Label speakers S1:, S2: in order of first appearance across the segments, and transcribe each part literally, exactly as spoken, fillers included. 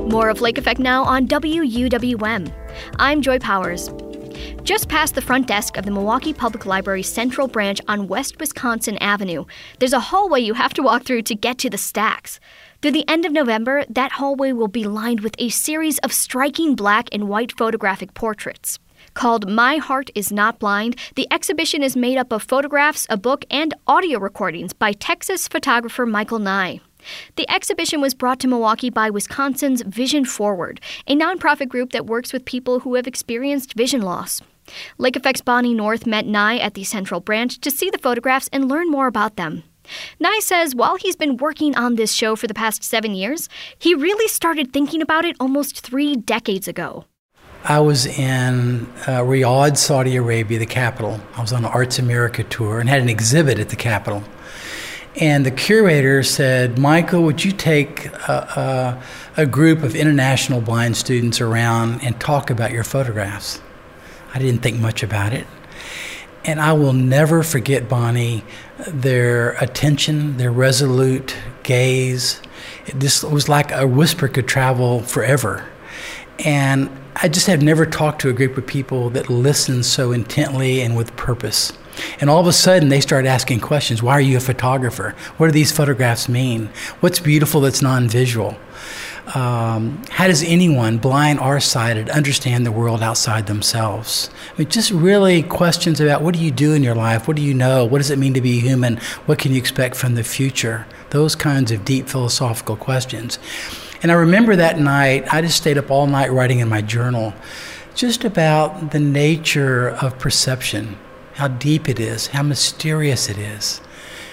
S1: More of Lake Effect now on W U W M. I'm Joy Powers. Just past the front desk of the Milwaukee Public Library's Central Branch on West Wisconsin Avenue, there's a hallway you have to walk through to get to the stacks. Through the end of November, that hallway will be lined with a series of striking black and white photographic portraits. Called My Heart Is Not Blind, the exhibition is made up of photographs, a book, and audio recordings by Texas photographer Michael Nye. The exhibition was brought to Milwaukee by Wisconsin's Vision Forward, a nonprofit group that works with people who have experienced vision loss. Lake Effect's Bonnie North met Nye at the Central Branch to see the photographs and learn more about them. Nye says while he's been working on this show for the past seven years, he really started thinking about it almost three decades ago.
S2: I was in uh, Riyadh, Saudi Arabia, the capital. I was on an Arts America tour and had an exhibit at the capital. And the curator said, Michael, would you take a, a, a group of international blind students around and talk about your photographs? I didn't think much about it. And I will never forget, Bonnie, their attention, their resolute gaze. It just it was like a whisper could travel forever. And I just have never talked to a group of people that listen so intently and with purpose. And all of a sudden, they start asking questions. Why are you a photographer? What do these photographs mean? What's beautiful that's non-visual? Um, how does anyone, blind or sighted, understand the world outside themselves? I mean, just really questions about what do you do in your life? What do you know? What does it mean to be human? What can you expect from the future? Those kinds of deep philosophical questions. And I remember that night, I just stayed up all night writing in my journal just about the nature of perception, how deep it is, how mysterious it is.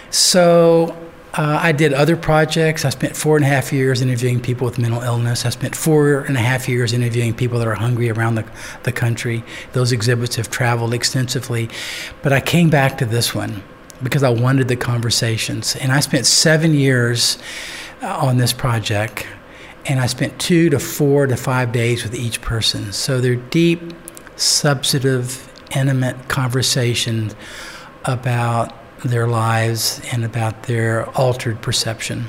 S2: So uh, I did other projects. I spent four and a half years interviewing people with mental illness. I spent four and a half years interviewing people that are hungry around the, the country. Those exhibits have traveled extensively. But I came back to this one because I wanted the conversations. And I spent seven years uh, on this project. And I spent two to four to five days with each person. So they're deep, substantive, intimate conversations about their lives and about their altered perception.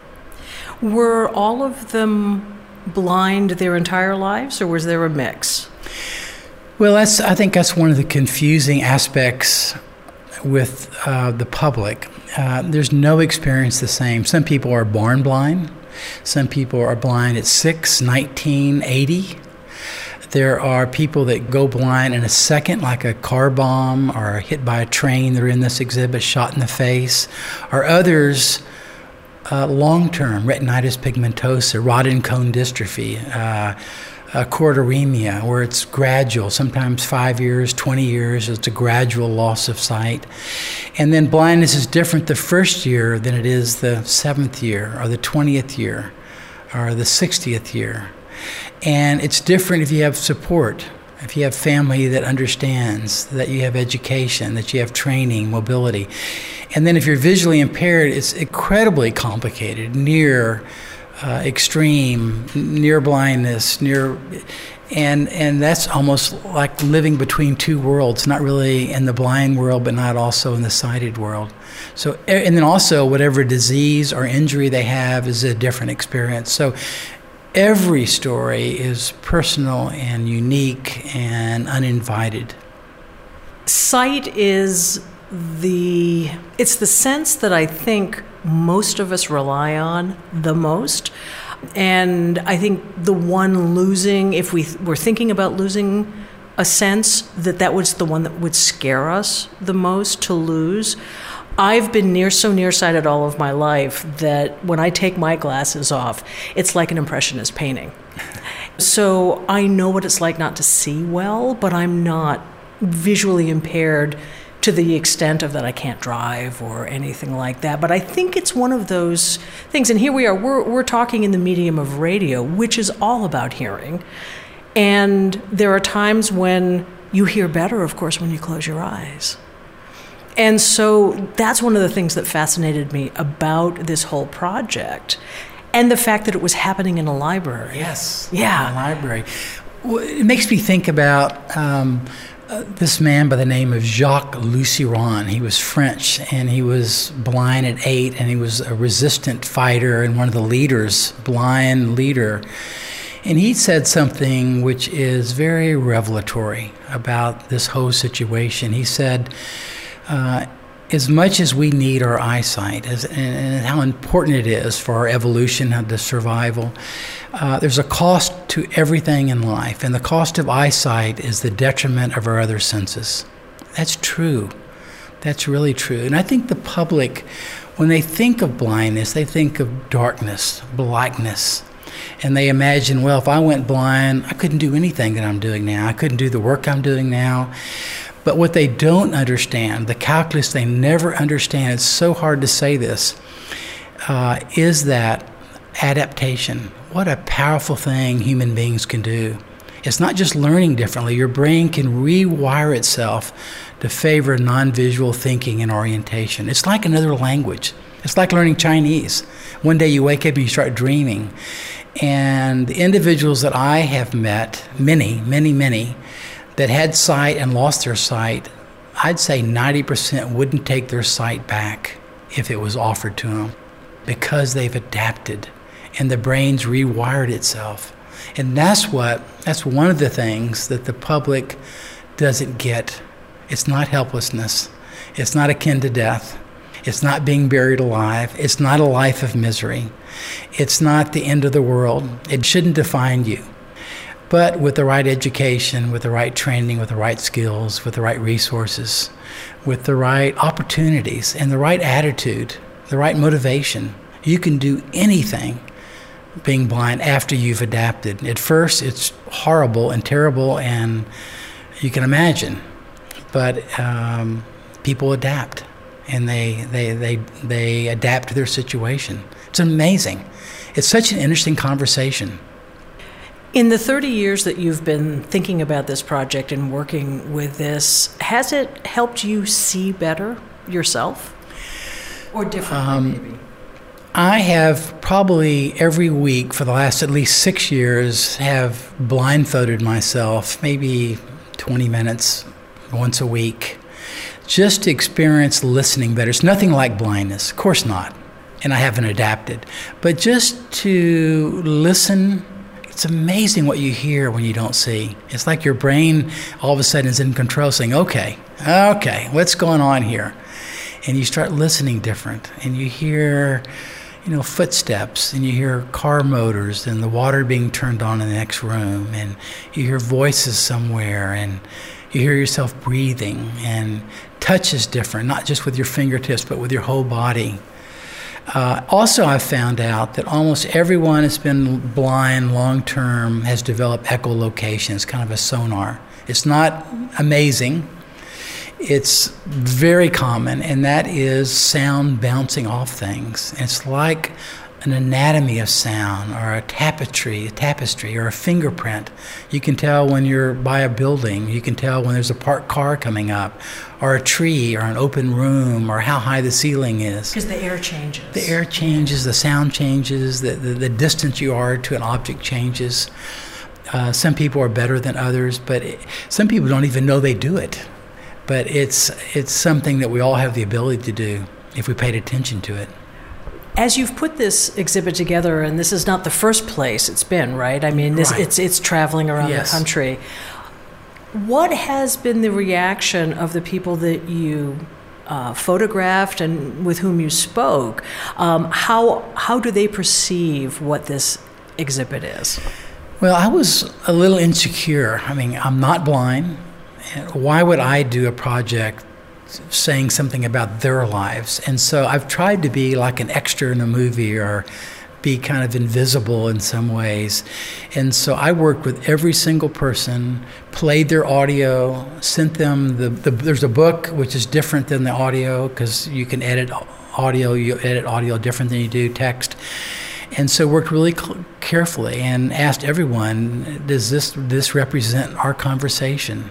S3: Were all of them blind their entire lives, or was there a mix?
S2: Well, that's I think that's one of the confusing aspects with uh, the public. Uh, there's no experience the same. Some people are born blind. Some people are blind at six, nineteen, eighty. There are people that go blind in a second, like a car bomb or hit by a train. They're in this exhibit, shot in the face. Or others, uh, long-term, retinitis pigmentosa, rod and cone dystrophy, uh, uh, choroideremia, where it's gradual, sometimes five years, twenty years. It's a gradual loss of sight. And then blindness is different the first year than it is the seventh year or the twentieth year or the sixtieth year. And it's different if you have support, if you have family that understands, that you have education, that you have training, mobility. And then if you're visually impaired, it's incredibly complicated, near uh, extreme, near blindness, near, and and that's almost like living between two worlds, not really in the blind world, but not also in the sighted world. So, and then also whatever disease or injury they have is a different experience. So every story is personal and unique and uninvited.
S3: Sight is the, it's the sense that I think most of us rely on the most. And I think the one losing, if we were thinking about losing a sense, that that was the one that would scare us the most to lose. I've been near so nearsighted all of my life that when I take my glasses off, it's like an impressionist painting. So I know what it's like not to see well, but I'm not visually impaired to the extent of that I can't drive or anything like that. But I think it's one of those things, and here we are, we're, we're talking in the medium of radio, which is all about hearing. And there are times when you hear better, of course, when you close your eyes. And so that's one of the things that fascinated me about this whole project, and the fact that it was happening in a library.
S2: Yes,
S3: yeah,
S2: in a library. Well, it makes me think about um, uh, this man by the name of Jacques Luciron. He was French, and he was blind at eight, and he was a resistant fighter and one of the leaders, blind leader. And he said something which is very revelatory about this whole situation. He said, uh, as much as we need our eyesight as, and, and how important it is for our evolution, the survival, uh, there's a cost to everything in life. And the cost of eyesight is the detriment of our other senses. That's true. That's really true. And I think the public, when they think of blindness, they think of darkness, blackness. And they imagine, well, if I went blind, I couldn't do anything that I'm doing now. I couldn't do the work I'm doing now. But what they don't understand, the calculus they never understand, it's so hard to say this, uh, is that adaptation. What a powerful thing human beings can do. It's not just learning differently. Your brain can rewire itself to favor non-visual thinking and orientation. It's like another language. It's like learning Chinese. One day you wake up and you start dreaming. And the individuals that I have met, many, many, many, that had sight and lost their sight, I'd say ninety percent wouldn't take their sight back if it was offered to them, because they've adapted and the brain's rewired itself. And that's what, that's one of the things that the public doesn't get. It's not helplessness. It's not akin to death. It's not being buried alive. It's not a life of misery. It's not the end of the world. It shouldn't define you. But with the right education, with the right training, with the right skills, with the right resources, with the right opportunities and the right attitude, the right motivation, you can do anything being blind after you've adapted. At first, it's horrible and terrible, and you can imagine. But um, people adapt, and they, they, they, they adapt to their situation. It's amazing. It's such an interesting conversation.
S3: In the thirty years that you've been thinking about this project and working with this, has it helped you see better yourself? Or differently, um, maybe?
S2: I have probably every week for the last at least six years have blindfolded myself, maybe twenty minutes once a week, just to experience listening better. It's nothing like blindness, of course not, and I haven't adapted. But just to listen. It's amazing what you hear when you don't see. It's like your brain all of a sudden is in control, saying, okay, okay, what's going on here? And you start listening different, and you hear, you know, footsteps, and you hear car motors and the water being turned on in the next room, and you hear voices somewhere, and you hear yourself breathing, and touch is different, not just with your fingertips, but with your whole body. Uh, also, I've found out that almost everyone that's been blind long-term has developed echolocation. It's kind of a sonar. It's not amazing. It's very common, and that is sound bouncing off things. It's like an anatomy of sound, or a tapestry, a tapestry, or a fingerprint. You can tell when you're by a building. You can tell when there's a parked car coming up, or a tree, or an open room, or how high the ceiling is.
S3: Because the air changes.
S2: The air changes, the sound changes, the, the, the distance you are to an object changes. Uh, some people are better than others, but it, some people don't even know they do it. But it's it's something that we all have the ability to do if we paid attention to it.
S3: As you've put this exhibit together, and this is not the first place it's been, right? I mean, this,
S2: right.
S3: it's it's traveling around
S2: yes.
S3: the country. What has been the reaction of the people that you uh, photographed and with whom you spoke? Um, how how do they perceive what this exhibit is?
S2: Well, I was a little insecure. I mean, I'm not blind. Why would I do a project saying something about their lives? And so I've tried to be like an extra in a movie, or be kind of invisible in some ways. And so I worked with every single person, played their audio, sent them the, the there's a book which is different than the audio, because you can edit audio, you edit audio different than you do text. And so worked really cl- carefully and asked everyone, does this this represent our conversation?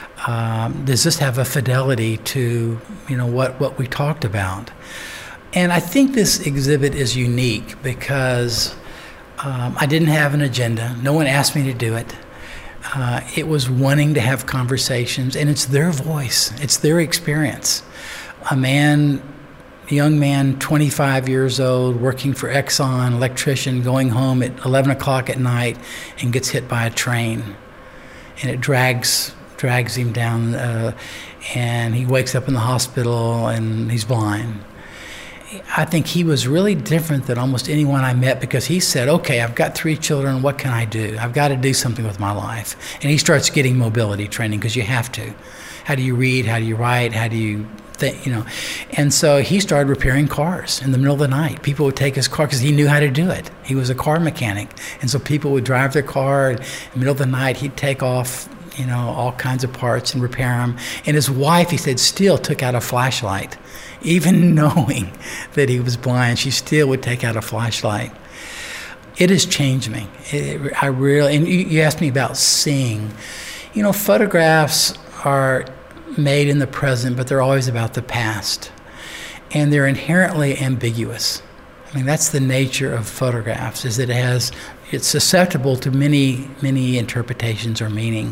S2: Um, does this have a fidelity to, you know, what, what we talked about? And I think this exhibit is unique because um, I didn't have an agenda. No one asked me to do it. Uh, it was wanting to have conversations, and it's their voice. It's their experience. A man A young man, twenty-five years old, working for Exxon, electrician, going home at eleven o'clock at night and gets hit by a train. And it drags drags him down, uh, and he wakes up in the hospital and he's blind. I think he was really different than almost anyone I met because he said, okay, I've got three children, what can I do? I've got to do something with my life. And he starts getting mobility training because you have to. How do you read? How do you write? How do you think, you know? And so he started repairing cars in the middle of the night. People would take his car because he knew how to do it. He was a car mechanic. And so people would drive their car in the middle of the night. He'd take off, you know, all kinds of parts and repair them. And his wife, he said, still took out a flashlight. Even knowing that he was blind, she still would take out a flashlight. It has changed me. It, I really, and you, you asked me about seeing. You know, photographs are made in the present, but they're always about the past. And they're inherently ambiguous. I mean, that's the nature of photographs, is that it has, it's susceptible to many, many interpretations or meaning.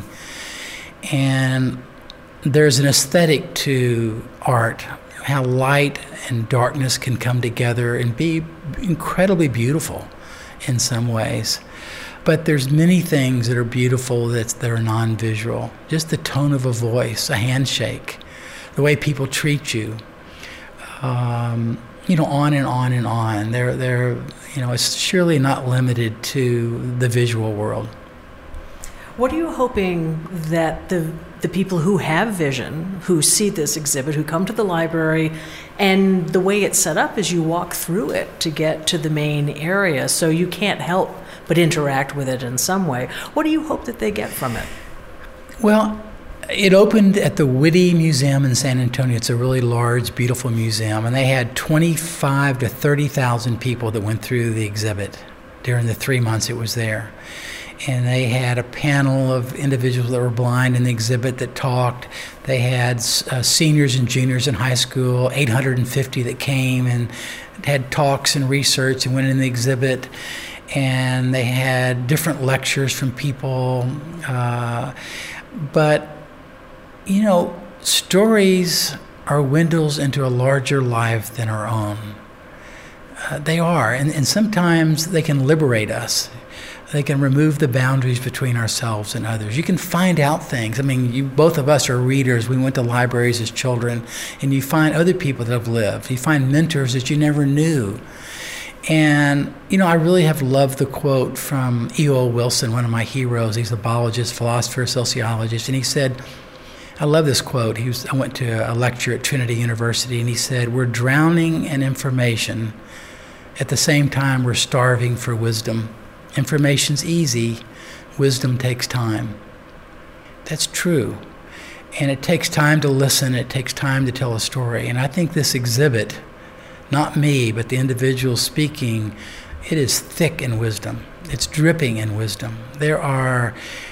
S2: And there's an aesthetic to art, how light and darkness can come together and be incredibly beautiful in some ways. But there's many things that are beautiful that's, that are non-visual. Just the tone of a voice, a handshake, the way people treat you, um, you know, on and on and on. They're, they're, you know, it's surely not limited to the visual world.
S3: What are you hoping that the the people who have vision, who see this exhibit, who come to the library, and the way it's set up is you walk through it to get to the main area, so you can't help but interact with it in some way. What do you hope that they get from it?
S2: Well, it opened at the Witte Museum in San Antonio. It's a really large, beautiful museum, and they had twenty-five to thirty thousand people that went through the exhibit during the three months it was there. And they had a panel of individuals that were blind in the exhibit that talked. They had uh, seniors and juniors in high school, eight hundred fifty that came and had talks and research and went in the exhibit. And they had different lectures from people. Uh, but, you know, stories are windows into a larger life than our own. Uh, they are, and, and sometimes they can liberate us. They can remove the boundaries between ourselves and others. You can find out things. I mean, you, both of us are readers. We went to libraries as children, and you find other people that have lived. You find mentors that you never knew. And, you know, I really have loved the quote from E O Wilson, one of my heroes. He's a biologist, philosopher, sociologist, and he said, I love this quote. He was, I went to a lecture at Trinity University, and he said, we're drowning in information. At the same time, we're starving for wisdom. Information's easy, wisdom takes time. That's true. And it takes time to listen, it takes time to tell a story. And I think this exhibit, not me, but the individual speaking, it is thick in wisdom. It's dripping in wisdom. There are,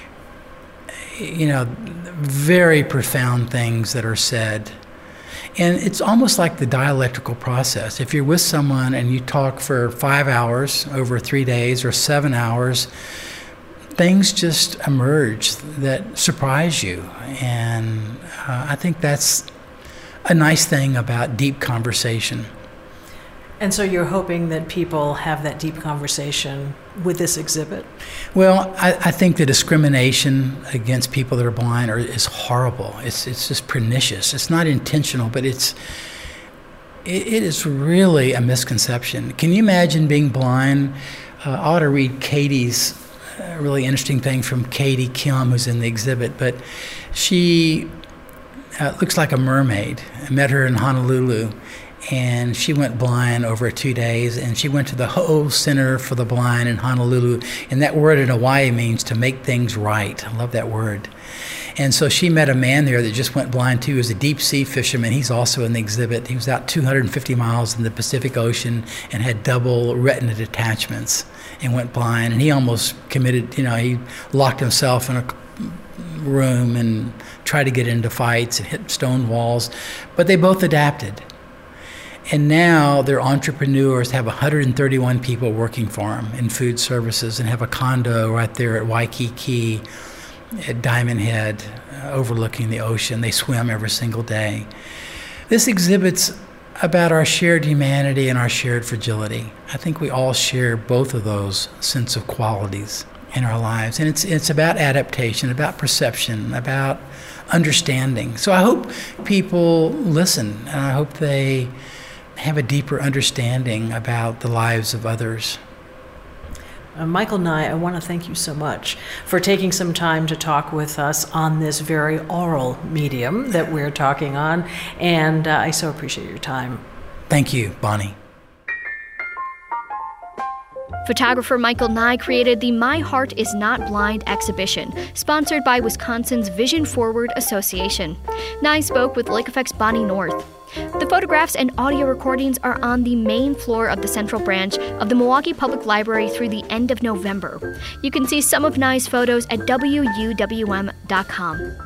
S2: you know, very profound things that are said. And it's almost like the dialectical process. If you're with someone and you talk for five hours over three days or seven hours, things just emerge that surprise you. And uh, I think that's a nice thing about deep conversation.
S3: And so you're hoping that people have that deep conversation with this exhibit?
S2: Well, I, I think the discrimination against people that are blind are, is horrible. It's it's just pernicious. It's not intentional, but it's it, it is really a misconception. Can you imagine being blind? Uh, I ought to read Katie's uh, really interesting thing from Katie Kim, who's in the exhibit, but she uh, looks like a mermaid. I met her in Honolulu. And she went blind over two days, and she went to the Ho'o Center for the Blind in Honolulu. And that word in Hawaii means to make things right. I love that word. And so she met a man there that just went blind too. He was a deep sea fisherman. He's also in the exhibit. He was out two hundred fifty miles in the Pacific Ocean and had double retina detachments and went blind. And he almost committed, you know, he locked himself in a room and tried to get into fights and hit stone walls. But they both adapted. And now they're entrepreneurs, have one hundred thirty-one people working for them in food services and have a condo right there at Waikiki, at Diamond Head, uh, overlooking the ocean. They swim every single day. This exhibit's about our shared humanity and our shared fragility. I think we all share both of those sense of qualities in our lives. And it's it's about adaptation, about perception, about understanding. So I hope people listen, and I hope they have a deeper understanding about the lives of others.
S3: Uh, Michael Nye, I want to thank you so much for taking some time to talk with us on this very oral medium that we're talking on, and uh, I so appreciate your time.
S2: Thank you, Bonnie.
S1: Photographer Michael Nye created the My Heart Is Not Blind exhibition, sponsored by Wisconsin's Vision Forward Association. Nye spoke with Lake Effect's Bonnie North. The photographs and audio recordings are on the main floor of the Central Branch of the Milwaukee Public Library through the end of November. You can see some of Nye's photos at W U W M dot com.